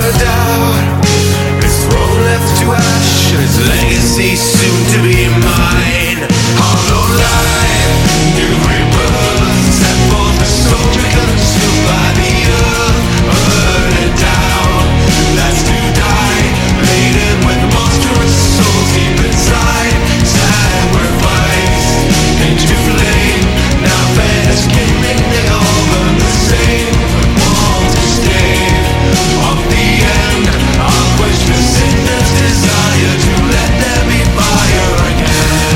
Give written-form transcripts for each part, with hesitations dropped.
doubt. His throne left to ash, his legacy soon to be mine. Hollow life, new rebirth, set forth a soldier consumed by the earth. Burdened down, that's to die, laden with monstrous souls deep inside. Sacrifice into flame, now fed as kindling, they all burn the same. Want to stay off the end, I'll quench the sinner's desire to let there be fire again.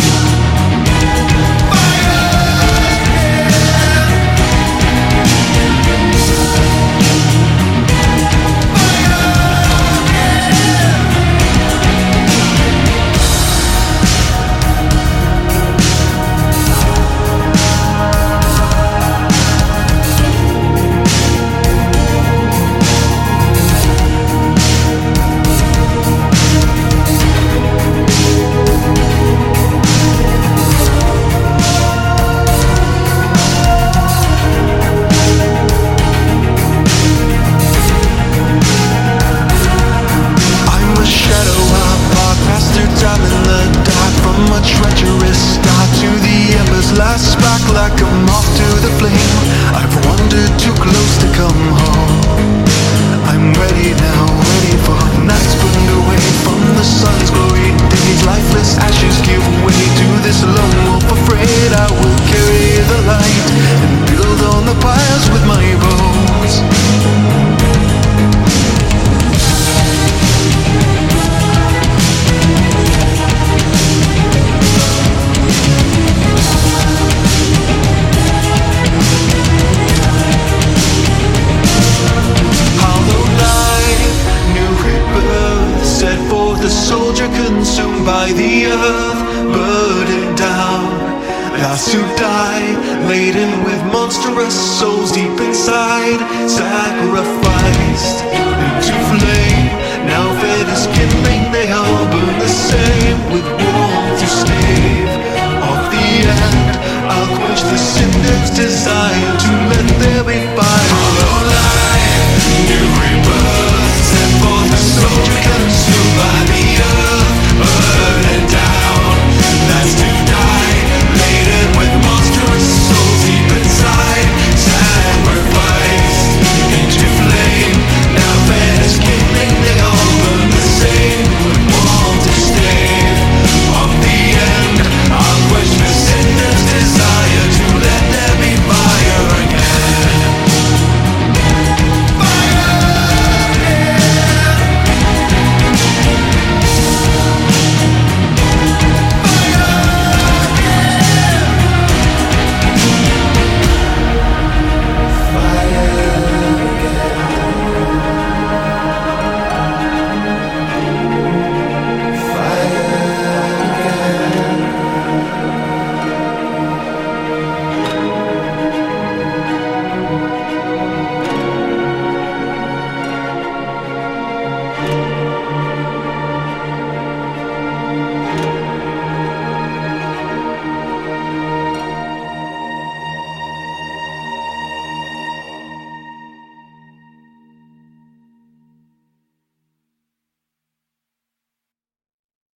Last spark like a moth to the flame. I've wandered too close to come home. I'm ready now, ready for nights burned away from the sun's glory days. Lifeless ashes give way to this lone wolf afraid. I will carry the light and build on the piles with my bones. The soldier consumed by the earth, burdened down, last to die, laden with monstrous souls deep inside, sacrificed into